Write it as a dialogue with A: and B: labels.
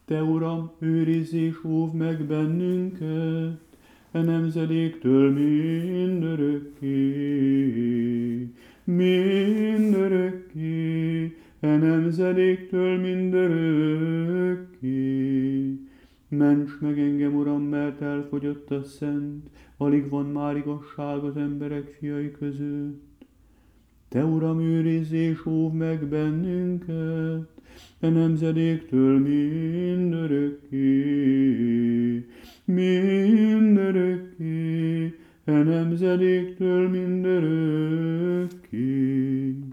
A: Te, Uram, őrizz és óvd meg bennünket, e nemzedéktől mindörökké, mindörökké, e nemzedéktől mindörökké. Ments meg engem, Uram, mert elfogyott a szent, alig van már igazság az emberek fiai között. Te, Uram, őrizz és óvd meg bennünket, e nemzedéktől mindörökké, mindörökké, e nemzedéktől mindörökké.